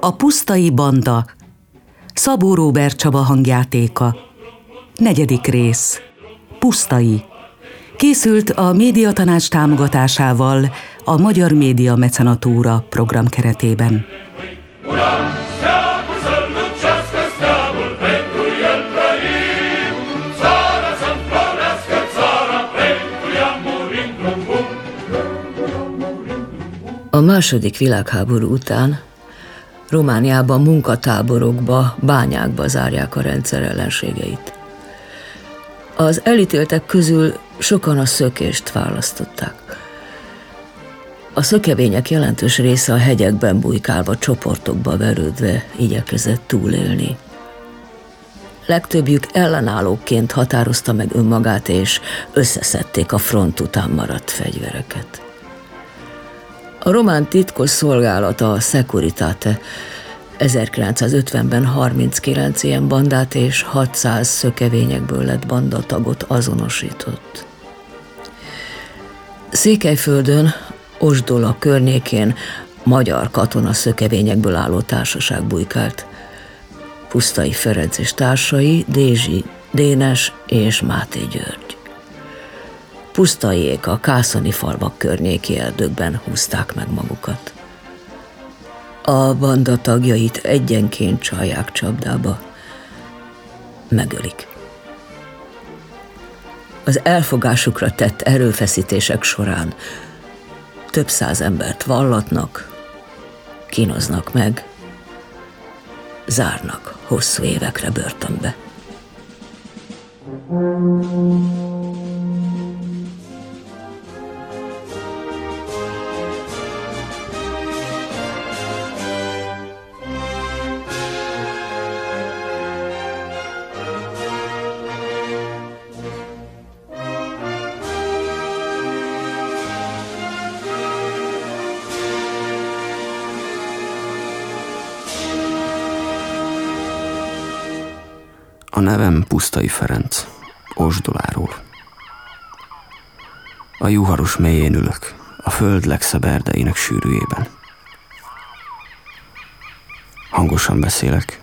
A pusztai banda. Szabó Róbert Csaba hangjátéka. 4. rész. Pusztai. Készült a Médiatanács támogatásával a Magyar Média Mecenatúra program keretében. A második világháború után Romániában munkatáborokba, bányákba zárják a rendszer ellenségeit. Az elítéltek közül sokan a szökést választották. A szökevények jelentős része a hegyekben bujkálva, csoportokba verődve igyekezett túlélni. Legtöbbjük ellenállóként határozta meg önmagát, és összeszedték a front után maradt fegyvereket. A román titkos szolgálata, a Securitate 1950-ben 39 ilyen bandát és 600 szökevényekből lett bandatagot azonosított. Székelyföldön, Osdola környékén magyar katona szökevényekből álló társaság bujkált. Pusztai Ferenc és társai, Dézsi Dénes és Máté György. Pusztaiék a kászani falvak környéki erdőkben húzták meg magukat. A banda tagjait egyenként csalják csapdába, megölik. Az elfogásukra tett erőfeszítések során több száz embert vallatnak, kínoznak meg, zárnak hosszú évekre börtönbe. A nevem Pusztai Ferenc, Osdoláról. A Juharos mélyén ülök, a föld legszebb erdeinek sűrűjében. Hangosan beszélek,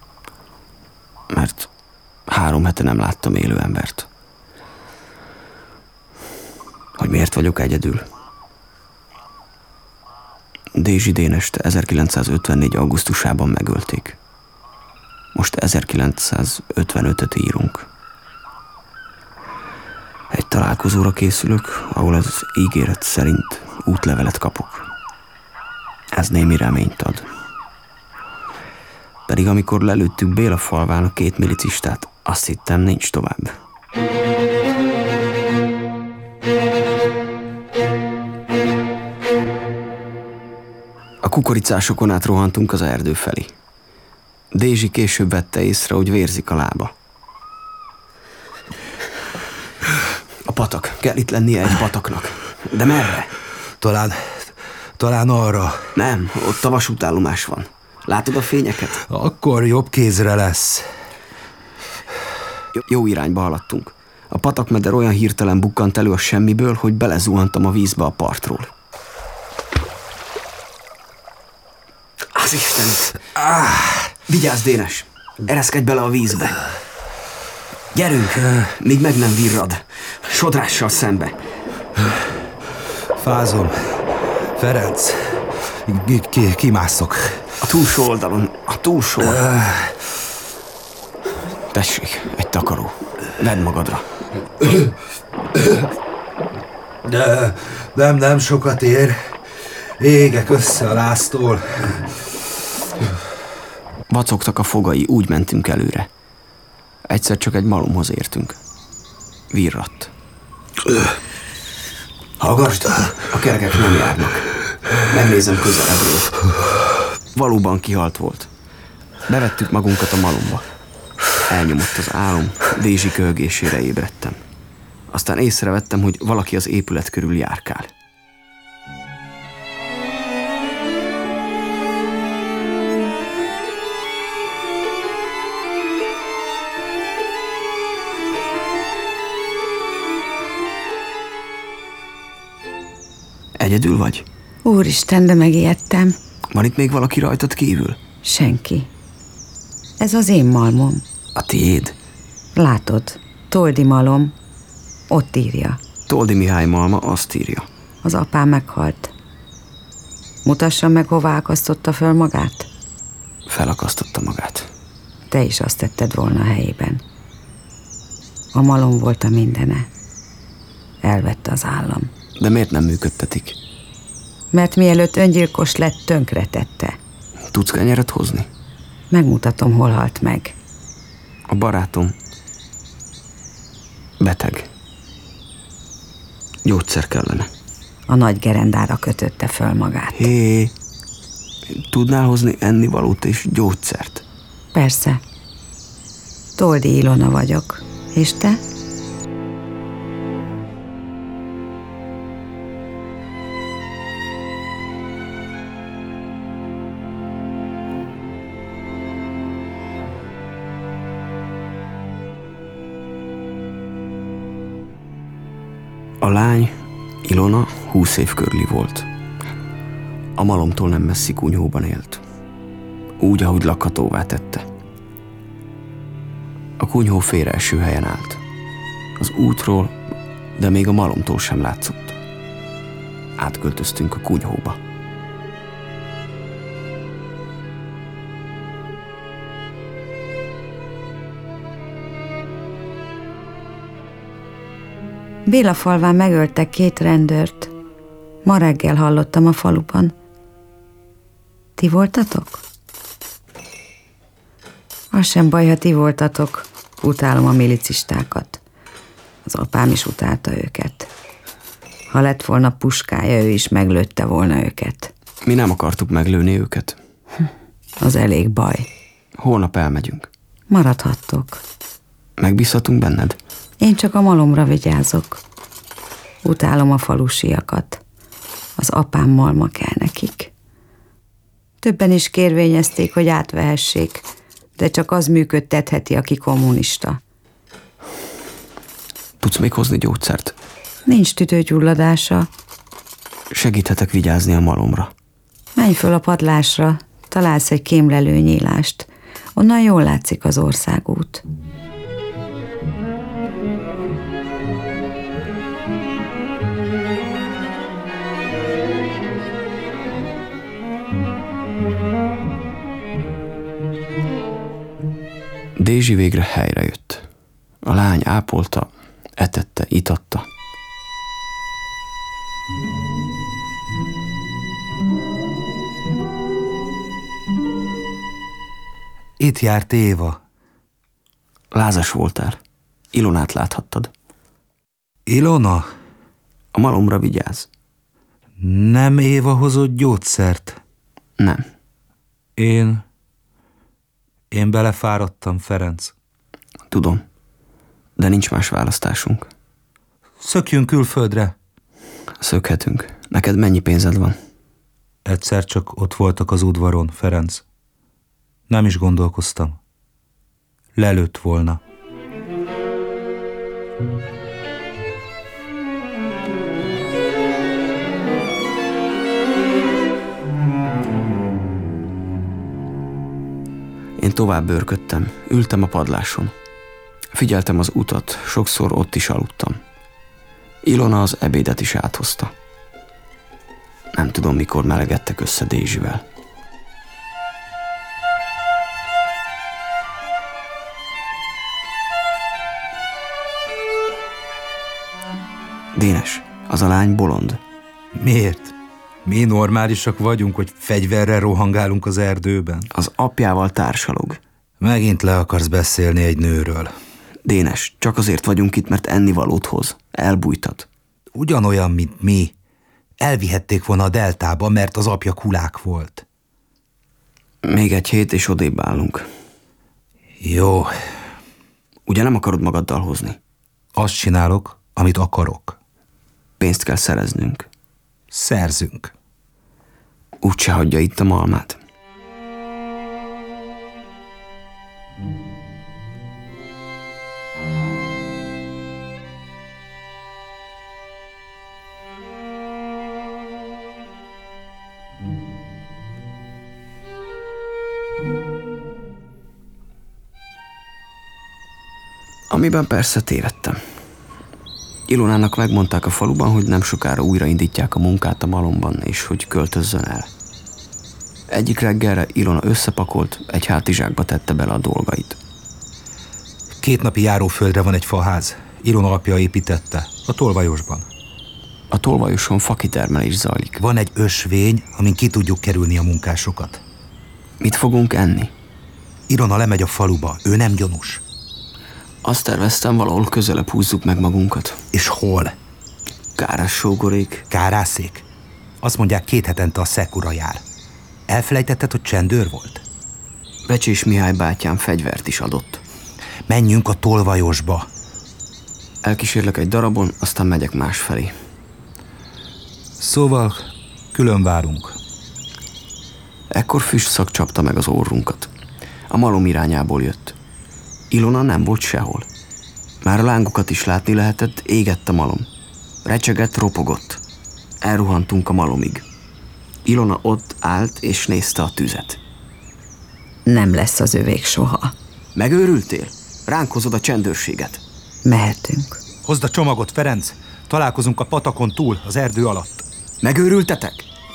mert 3 hete nem láttam élő embert. Hogy miért vagyok egyedül? Dézsi Dénest 1954. augusztusában megölték. Most 1955-öt írunk. Egy találkozóra készülök, ahol az ígéret szerint útlevelet kapok. Ez némi reményt ad. Pedig amikor lelőttük Béla falván a 2 milicistát, azt hittem, nincs tovább. A kukoricásokon át rohantunk az erdő felé. Dézsi később vette észre, hogy vérzik a lába. A patak. Kell itt lennie egy pataknak. De merre? Talán arra. Nem, ott a vasútállomás van. Látod a fényeket? Akkor jobb kézre lesz. Jó irányba haladtunk. A patakmeder olyan hirtelen bukkant elő a semmiből, hogy belezuhantam a vízbe a partról. Az Istenit! Vigyázz, Dénes! Ereszkedj bele a vízbe! Gyerünk! Még meg nem virrad. Sodrással szembe. Fázom. Ferenc. Kimászok. A túlsó oldalon. A túlsó. Tessék, egy takaró. Vedd magadra. De nem sokat ér. Égek össze a láztól. Vacogtak a fogai, úgy mentünk előre. Egyszer csak egy malomhoz értünk. Virradt. Hallgasd! A kerekek nem járnak. Megnézem közelebbről. Valóban kihalt volt. Bevettük magunkat a malomba. Elnyomott az álom, Dézsi köhögésére ébredtem. Aztán észrevettem, hogy valaki az épület körül járkál. Egyedül vagy? Úristen, de megijedtem. Van itt még valaki rajtad kívül? Senki. Ez az én malmom. A tiéd? Látod, Toldi malom. Ott írja. Toldi Mihály malma azt írja. Az apám meghalt. Mutassam meg, hova akasztotta föl magát? Felakasztotta magát. Te is azt tetted volna a helyében. A malom volt a mindene. Elvette az állam. De miért nem működtetik? Mert mielőtt öngyilkos lett, tönkretette. Tudsz kenyeret hozni? Megmutatom, hol halt meg. A barátom beteg. Gyógyszer kellene. A nagy gerendára kötötte föl magát. Hé, tudnál hozni ennivalót és gyógyszert? Persze. Toldi Ilona vagyok. És te? A lány, Ilona, 20 év körüli volt. A malomtól nem messzi kunyhóban élt. Úgy, ahogy lakhatóvá tette. A kunyhó félreeső helyen állt. Az útról, de még a malomtól sem látszott. Átköltöztünk a kunyhóba. Bélafalván megöltek 2 rendőrt. Ma reggel hallottam a faluban. Ti voltatok? Az sem baj, ha ti voltatok. Utálom a milicistákat. Az apám is utálta őket. Ha lett volna puskája, ő is meglőtte volna őket. Mi nem akartuk meglőni őket. Az elég baj. Holnap elmegyünk. Maradhattok. Megbízhatunk benned? Én csak a malomra vigyázok. Utálom a falusiakat. Az apám malma kell nekik. Többen is kérvényezték, hogy átvehessék, de csak az működtetheti, aki kommunista. Tudsz még hozni gyógyszert? Nincs tüdőgyulladása. Segíthetek vigyázni a malomra. Menj föl a padlásra, találsz egy kémlelő nyílást. Onnan jól látszik az országút. Dézsi végre helyre jött. A lány ápolta, etette, itatta. Itt járt Éva. Lázas voltál. Ilonát láthattad. Ilona? A malomra vigyázz. Nem Éva hozott gyógyszert? Nem. Én belefáradtam, Ferenc. Tudom. De nincs más választásunk. Szökjünk külföldre. Szökhetünk. Neked mennyi pénzed van? Egyszer csak ott voltak az udvaron, Ferenc. Nem is gondolkoztam. Lelőtt volna. Én tovább bőrködtem, ültem a padláson. Figyeltem az utat, sokszor ott is aludtam. Ilona az ebédet is áthozta. Nem tudom, mikor melegedtek össze Dézsivel. Dénes, az a lány bolond. Miért? Mi normálisak vagyunk, hogy fegyverrel rohangálunk az erdőben? Az apjával társalog. Megint le akarsz beszélni egy nőről. Dénes, csak azért vagyunk itt, mert ennivalót hoz. Elbújtat. Ugyanolyan, mint mi. Elvihették volna a deltába, mert az apja kulák volt. Még egy hét, és odébb állunk. Jó. Ugye nem akarod magaddal hozni? Azt csinálok, amit akarok. Pénzt kell szereznünk. Szerzünk. Úgyse hagyja itt a malmát. Amiben persze tévedtem. Ilonának megmondták a faluban, hogy nem sokára újraindítják a munkát a malomban, és hogy költözzön el. Egyik reggelre Ilona összepakolt, egy hátizsákba tette bele a dolgait. 2 napi járóföldre van egy faház. Ilona apja építette, a Tolvajosban. A Tolvajoson fakitermelés zajlik. Van egy ösvény, amin ki tudjuk kerülni a munkásokat. Mit fogunk enni? Ilona lemegy a faluba, ő nem gyanús. Azt terveztem, valahol közelebb húzzuk meg magunkat. És hol? Kárássógorék. Kárászék? Azt mondják, 2 hetente a Szekura jár. Elfelejtetted, hogy csendőr volt? Becsés Mihály bátyám fegyvert is adott. Menjünk a Tolvajosba. Elkísérlek egy darabon, aztán megyek másfelé. Szóval külön várunk. Ekkor füstszak csapta meg az orrunkat. A malom irányából jött. Ilona nem volt sehol. Már a lángokat is látni lehetett, égett a malom. Recsegett, ropogott. Elruhantunk a malomig. Ilona ott állt és nézte a tüzet. Nem lesz az övék soha. Megőrültél? Ránk hozod a csendőrséget. Mehetünk. Hozd a csomagot, Ferenc! Találkozunk a patakon túl, az erdő alatt. Megőrültetek?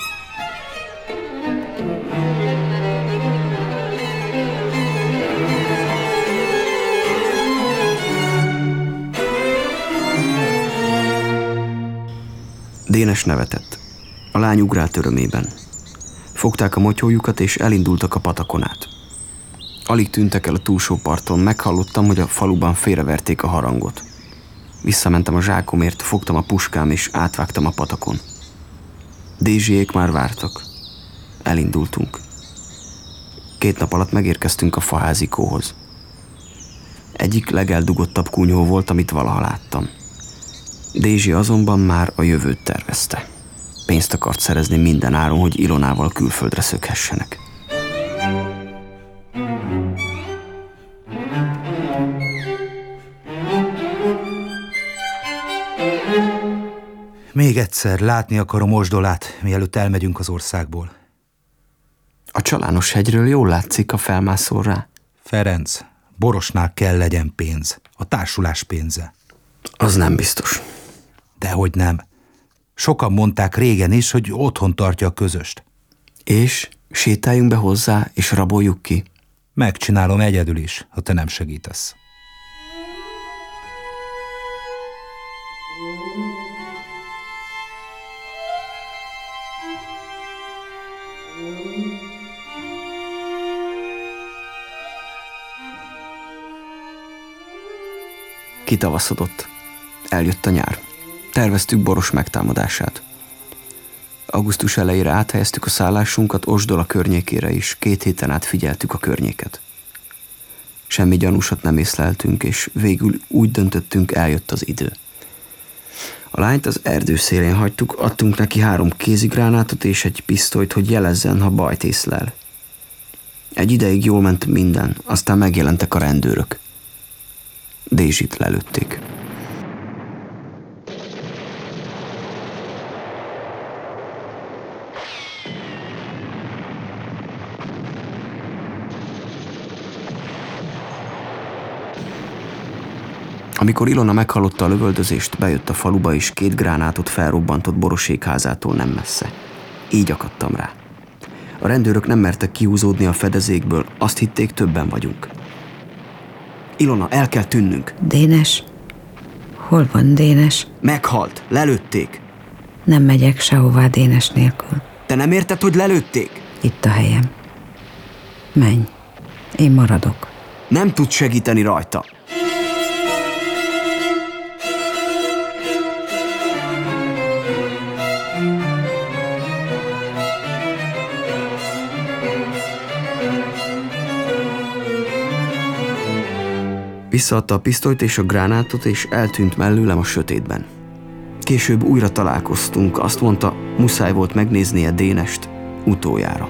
Dénes nevetett. A lány ugrált örömében. Fogták a motyójukat és elindultak a patakon át. Alig tűntek el a túlsó parton, meghallottam, hogy a faluban félreverték a harangot. Visszamentem a zsákomért, fogtam a puskám és átvágtam a patakon. Dézsiék már vártak. Elindultunk. 2 nap alatt megérkeztünk a faházikóhoz. Egyik legeldugottabb kunyhó volt, amit valaha láttam. Dézsi azonban már a jövőt tervezte. Pénzt akart szerezni minden áron, hogy Ilonával külföldre szökhessenek. Még egyszer látni akarom Osdolát, mielőtt elmegyünk az országból. A Csalános hegyről jól látszik, a felmászol rá. Ferenc, Borosnál kell legyen pénz. A társulás pénze. Az nem biztos. Dehogy nem. Sokan mondták régen is, hogy otthon tartja a közöst. És sétáljunk be hozzá, és raboljuk ki. Megcsinálom egyedül is, ha te nem segítesz. Kitavaszodott. Eljött a nyár. Terveztük Boros megtámadását. Augusztus elejére áthelyeztük a szállásunkat Osdola környékére is, 2 héten át figyeltük a környéket. Semmi gyanúsat nem észleltünk, és végül úgy döntöttünk, eljött az idő. A lányt az erdő szélén hagytuk, adtunk neki 3 kézigránátot és egy pisztolyt, hogy jelezzen, ha bajt észlel. Egy ideig jól ment minden, aztán megjelentek a rendőrök. Dézsit lelőtték. Amikor Ilona meghallotta a lövöldözést, bejött a faluba és 2 gránátot felrobbantott Borosék házától nem messze. Így akadtam rá. A rendőrök nem mertek kihúzódni a fedezékből, azt hitték, többen vagyunk. Ilona, el kell tűnnünk. Dénes? Hol van Dénes? Meghalt, lelőtték. Nem megyek sehová Dénes nélkül. Te nem érted, hogy lelőtték? Itt a helyem. Menj, én maradok. Nem tudsz segíteni rajta. Visszaadta a pisztolyt és a gránátot, és eltűnt mellőlem a sötétben. Később újra találkoztunk, azt mondta, muszáj volt megnéznie Dénest utoljára.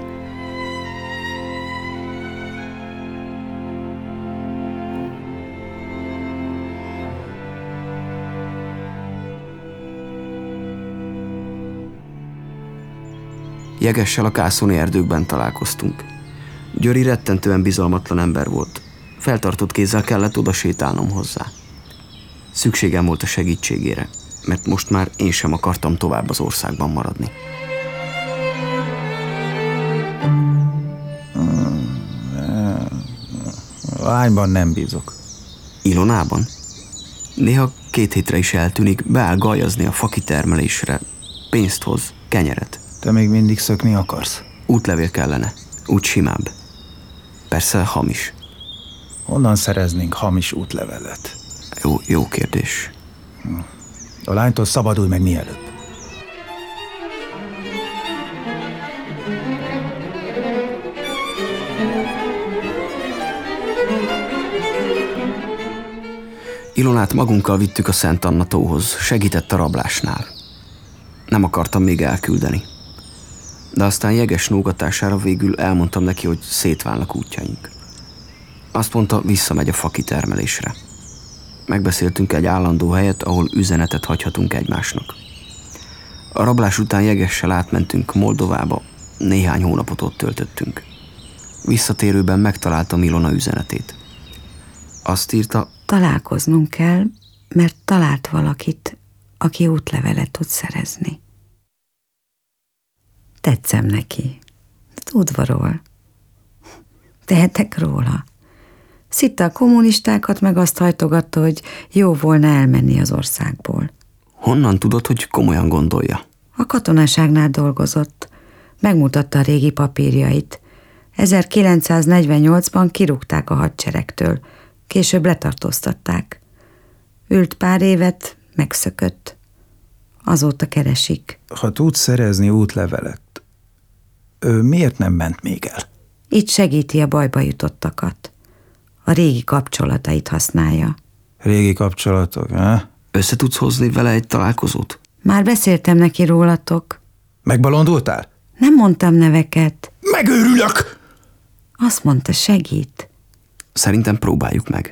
Jegessel a kászoni erdőkben találkoztunk. Györi rettentően bizalmatlan ember volt. Feltartott kézzel kellett oda sétálnom hozzá. Szükségem volt a segítségére, mert most már én sem akartam tovább az országban maradni. A lányban nem bízok. Ilonában? Néha 2 hétre is eltűnik, beáll gajazni a fakitermelésre, pénzt hoz, kenyeret. Te még mindig szökni akarsz? Útlevél kellene, úgy simább. Persze hamis. Honnan szereznénk hamis útlevelet? Jó kérdés. A lánytól szabadulj meg mielőbb. Ilonát magunkkal vittük a Szent Anna tóhoz, segített a rablásnál. Nem akartam még elküldeni. De aztán jeges nógatására végül elmondtam neki, hogy szétválnak útjaink. Azt mondta, visszamegy a fakitermelésre. Megbeszéltünk egy állandó helyet, ahol üzenetet hagyhatunk egymásnak. A rablás után Jegessel átmentünk Moldovába, néhány hónapot ott töltöttünk. Visszatérőben megtaláltam Ilona üzenetét. Azt írta: Találkoznunk kell, mert talált valakit, aki útlevelet tud szerezni. Tetszem neki. Udvarol. Tehetek róla. Szitta a kommunistákat, meg azt hajtogatta, hogy jó volna elmenni az országból. Honnan tudod, hogy komolyan gondolja? A katonaságnál dolgozott. Megmutatta a régi papírjait. 1948-ban kirúgták a hadseregtől. Később letartóztatták. Ült pár évet, megszökött. Azóta keresik. Ha tudsz szerezni útlevelet, ő miért nem ment még el? Itt segíti a bajba jutottakat. A régi kapcsolatait használja. Régi kapcsolatok, ha? Össze tudsz hozni vele egy találkozót? Már beszéltem neki rólatok. Megbalondultál? Nem mondtam neveket. Megőrülök! Azt mondta, segít. Szerintem próbáljuk meg.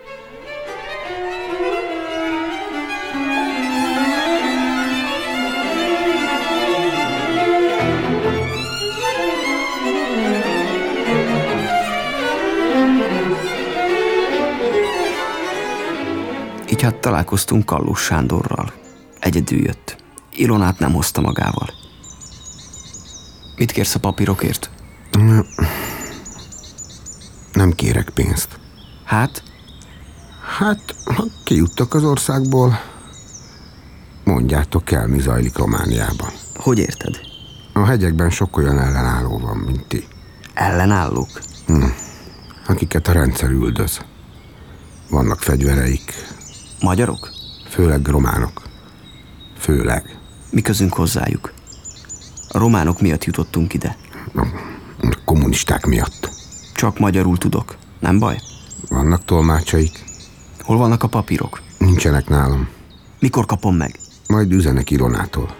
Így hát találkoztunk Kallós Sándorral. Egyedül jött. Ilonát nem hozta magával. Mit kérsz a papírokért? Nem kérek pénzt. Hát, Ha kijuttok az országból, mondjátok el, mi zajlik Romániában. hogy érted? A hegyekben sok olyan ellenálló van, mint ti, Ellenállók? akiket a rendszer üldöz. Vannak fegyvereik, Magyarok? főleg románok. Főleg. Mi közünk hozzájuk? A románok miatt jutottunk ide. A kommunisták miatt. Csak magyarul tudok. Nem baj? Vannak tolmácsaik, Hol vannak a papírok? nincsenek nálam. Mikor kapom meg? Majd üzenek Ilonától.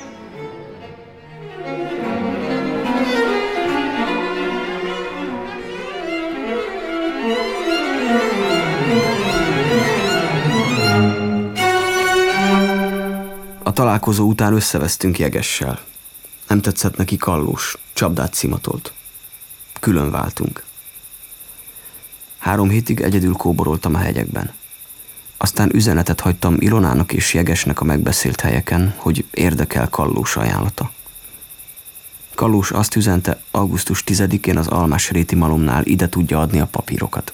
A találkozó után összevesztünk Jegessel. Nem tetszett neki Kallós, csapdát szimatolt. Külön váltunk. 3 hétig egyedül kóboroltam a hegyekben. Aztán üzenetet hagytam Ilonának és Jegesnek a megbeszélt helyeken, hogy érdekel Kallós ajánlata. Kallós azt üzente, augusztus 10-én az Almásréti malomnál ide tudja adni a papírokat.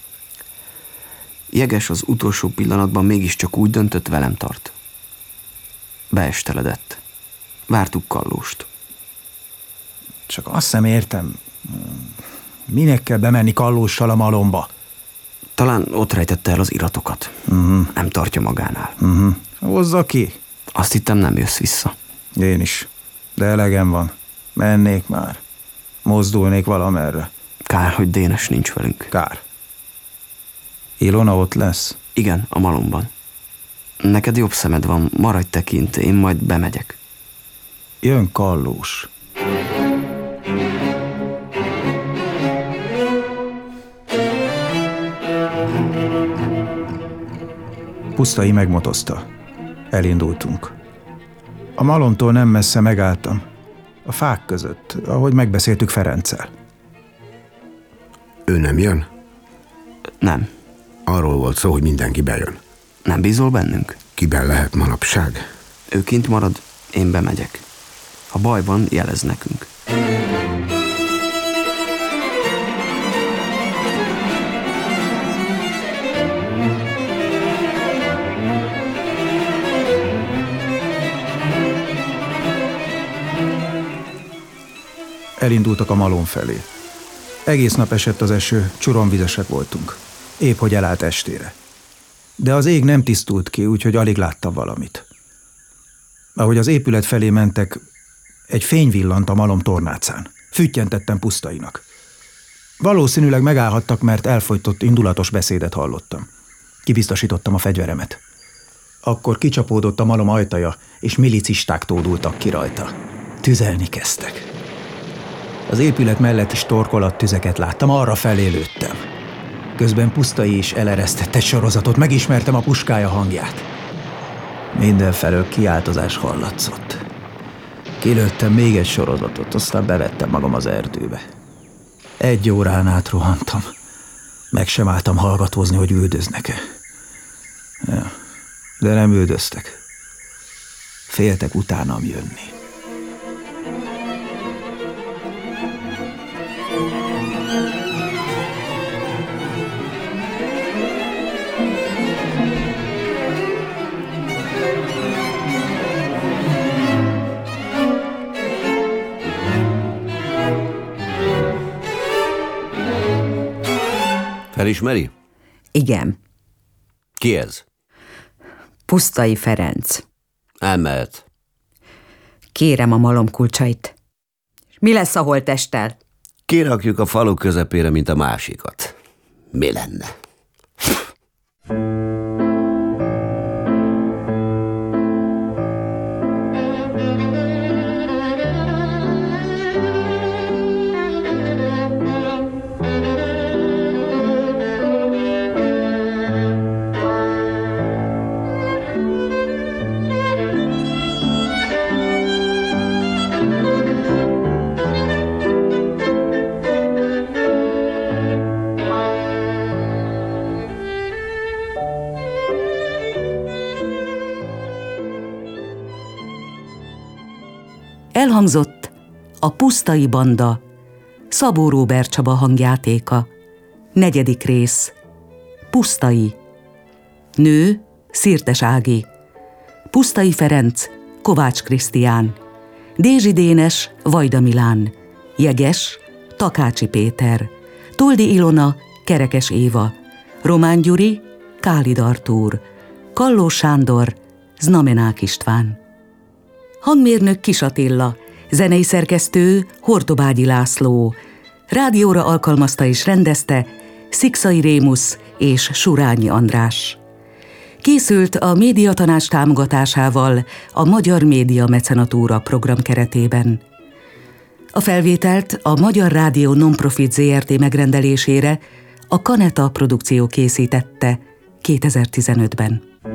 Jeges az utolsó pillanatban mégiscsak úgy döntött, velem tart. Beesteledett. Vártuk Kallóst. Csak azt sem értem, minek kell bemenni Kallóssal a malomba? Talán ott rejtette el az iratokat. Nem tartja magánál. Hozza ki. Azt hittem, nem jössz vissza. Én is. De elegem van. Mennék már. Mozdulnék valamerre. Kár, hogy Dénes nincs velünk. Kár. Ilona ott lesz? Igen, a malomban. Neked jobb szemed van, maradj te kint, én majd bemegyek. Jön Kallós. Pusztai megmotozta. Elindultunk. A malomtól nem messze megálltam. A fák között, ahogy megbeszéltük Ferenccel. Ő nem jön? Nem. Arról volt szó, hogy mindenki bejön. Nem bízol bennünk? Kiben lehet manapság? Ő kint marad, én bemegyek. Ha baj van, jelez nekünk. Elindultak a malom felé. Egész nap esett az eső, csuromvizesek voltunk. Épp hogy elállt estére. De az ég nem tisztult ki, úgyhogy alig láttam valamit. Ahogy az épület felé mentek, egy fény villant a malom tornácán. Füttyentettem Pusztainak. Valószínűleg megállhattak, mert elfojtott indulatos beszédet hallottam. Kibiztosítottam a fegyveremet. Akkor kicsapódott a malom ajtaja, és milicisták tódultak ki rajta. Tüzelni kezdtek. Az épület mellett is torkolattüzeket láttam, arra felé lőttem. Közben Pusztai is eleresztett egy sorozatot, megismertem a puskája hangját. Mindenfelől kiáltozás hallatszott. Kilőttem még egy sorozatot, aztán bevettem magam az erdőbe. 1 órán át rohantam. Meg sem álltam hallgatózni, hogy üldöznek-e. Ja, de nem üldöztek. Féltek utánam jönni. Felismeri? Igen, Ki ez? Pusztai Ferenc. Elmehet. Kérem a malom kulcsait. Mi lesz a holttesttel? Kirakjuk a falu közepére, mint a másikat. Mi lenne? Elhangzott a Pusztai Banda, Szabó Róbert Csaba hangjátéka, 4. rész, Pusztai. Nő, Szirtes Ági, Pusztai Ferenc, Kovács Krisztián, Dézsi Dénes, Vajda Milán, Jeges, Takácsi Péter, Toldi Ilona, Kerekes Éva, Román Gyuri, Kálid Artúr, Kalló Sándor, Znamenák István. Hangmérnök Kis Attila, zenei szerkesztő Hortobágyi László, rádióra alkalmazta és rendezte Szikszai Rémusz és Surányi András. Készült a Médiatanács támogatásával a Magyar Média Mecenatúra program keretében. A felvételt a Magyar Rádió Nonprofit Zrt. Megrendelésére a Kaneta produkció készítette 2015-ben.